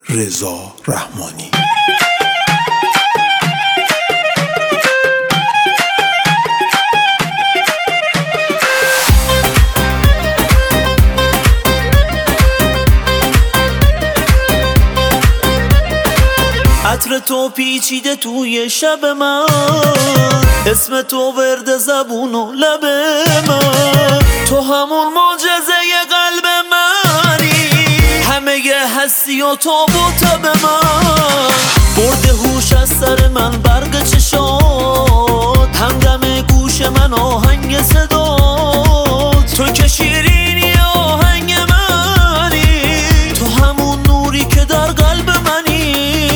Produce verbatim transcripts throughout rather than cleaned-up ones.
رضا رحمانی. عطر تو پیچیده توی شب من، اسم تو ورد زبون و لب من، تو همون معجزه قلب منی، همه ی هستی و تاب و تب من، برده هوش از سر من برق چشات، همدم گوش من آهنگ صدات، تو که شیرینی آهنگ منی، تو همون نوری که در قلب منی،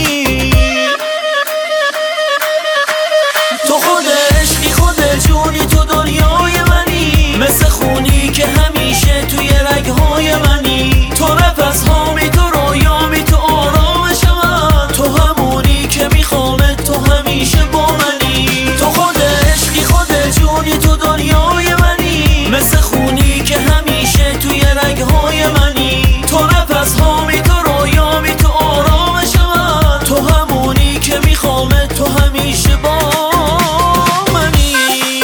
تو خود عشقی خود جونی، تو دنیای منی، مثل خونی که همیشه توی رگهای منی، تو نفس هامی، تو رویامی، تو آرامش من، تو همونی که میخوامت، تو همیشه با منی، تو خود عشقی خود جونی، تو دنیای منی، مثل خونی که همیشه توی رگهای منی، تو نفس هامی، تو رویامی، تو آرامش من، تو همونی که میخوامت، تو همیشه با منی.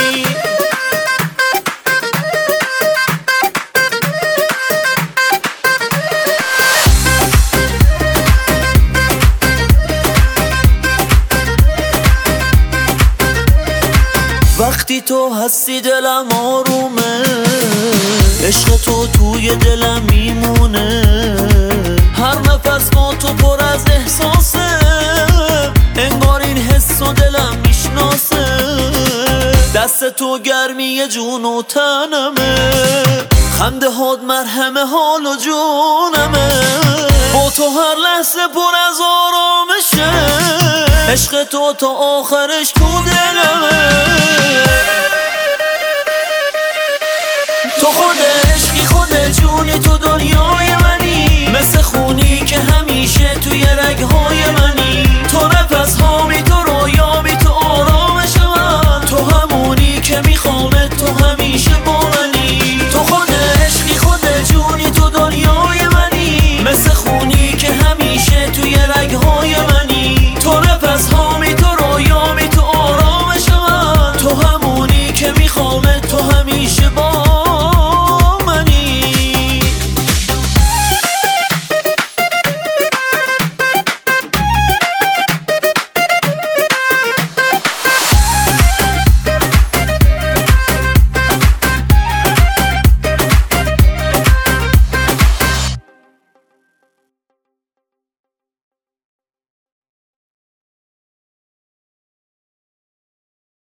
وقتی تو هستی دلم آرومه، عشق تو توی دلم میمونه، هر نفس با تو پر از احساسه، انگار این حس و دلم میشناسه، دست تو گرمی جون و تنمه، خنده هات مرهم حال و جونمه، با تو هر لحظه پر از آرامشه، عشق تو تا آخرش تو دلمه، تو خود عشقی خود جونی، تو دنیای